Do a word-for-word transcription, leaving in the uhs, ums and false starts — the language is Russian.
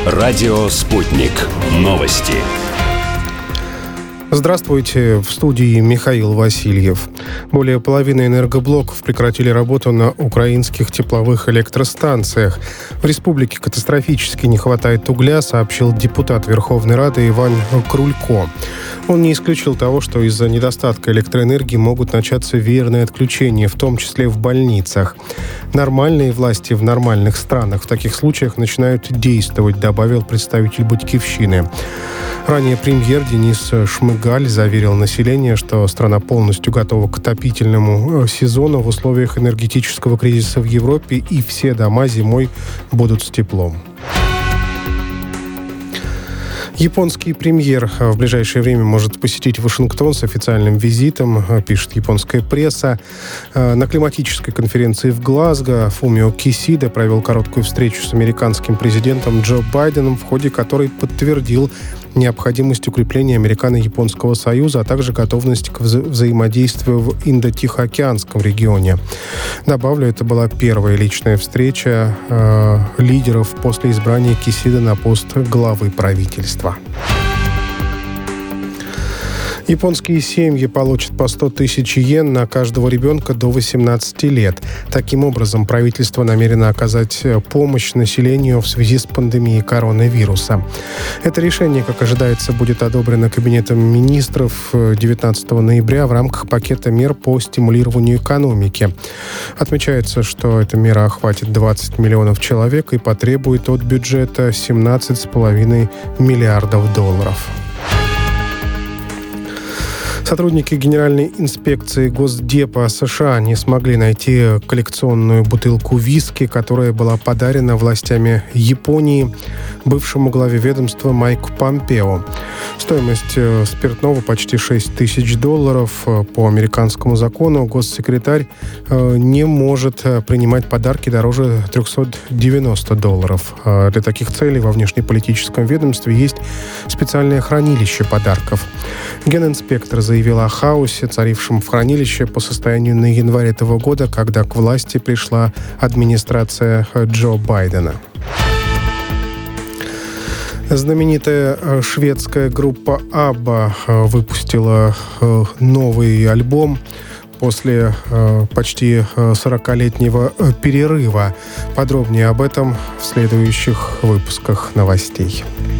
Радио «Спутник». Новости. Здравствуйте, в студии Михаил Васильев. Более половины энергоблоков прекратили работу на украинских тепловых электростанциях. В республике катастрофически не хватает угля, сообщил депутат Верховной Рады Иван Крулько. Он не исключил того, что из-за недостатка электроэнергии могут начаться веерные отключения, в том числе в больницах. Нормальные власти в нормальных странах в таких случаях начинают действовать, добавил представитель «Батькивщины». Ранее премьер Денис Шмыгаль заверил население, что страна полностью готова к отопительному сезону в условиях энергетического кризиса в Европе, и все дома зимой будут с теплом. Японский премьер в ближайшее время может посетить Вашингтон с официальным визитом, пишет японская пресса. На климатической конференции в Глазго Фумио Кисида провел короткую встречу с американским президентом Джо Байденом, в ходе которой подтвердил необходимость укрепления Американо-Японского союза, а также готовность к вза- взаимодействию в Индо-Тихоокеанском регионе. Добавлю, это была первая личная встреча э, лидеров после избрания Кисиды на пост главы правительства. Японские семьи получат по сто тысяч йен на каждого ребенка до восемнадцати лет. Таким образом, правительство намерено оказать помощь населению в связи с пандемией коронавируса. Это решение, как ожидается, будет одобрено Кабинетом министров девятнадцатого ноября в рамках пакета мер по стимулированию экономики. Отмечается, что эта мера охватит двадцать миллионов человек и потребует от бюджета семнадцать с половиной миллиардов долларов. Сотрудники Генеральной инспекции Госдепа США не смогли найти коллекционную бутылку виски, которая была подарена властями Японии бывшему главе ведомства Майку Помпео. Стоимость спиртного почти шесть тысяч долларов. По американскому закону госсекретарь не может принимать подарки дороже триста девяносто долларов. Для таких целей во внешнеполитическом ведомстве есть специальное хранилище подарков. Генинспектор заявил о хаосе, царившем в хранилище по состоянию на январь этого года, когда к власти пришла администрация Джо Байдена. Знаменитая шведская группа Абба выпустила новый альбом после почти сорокалетнего перерыва. Подробнее об этом в следующих выпусках новостей.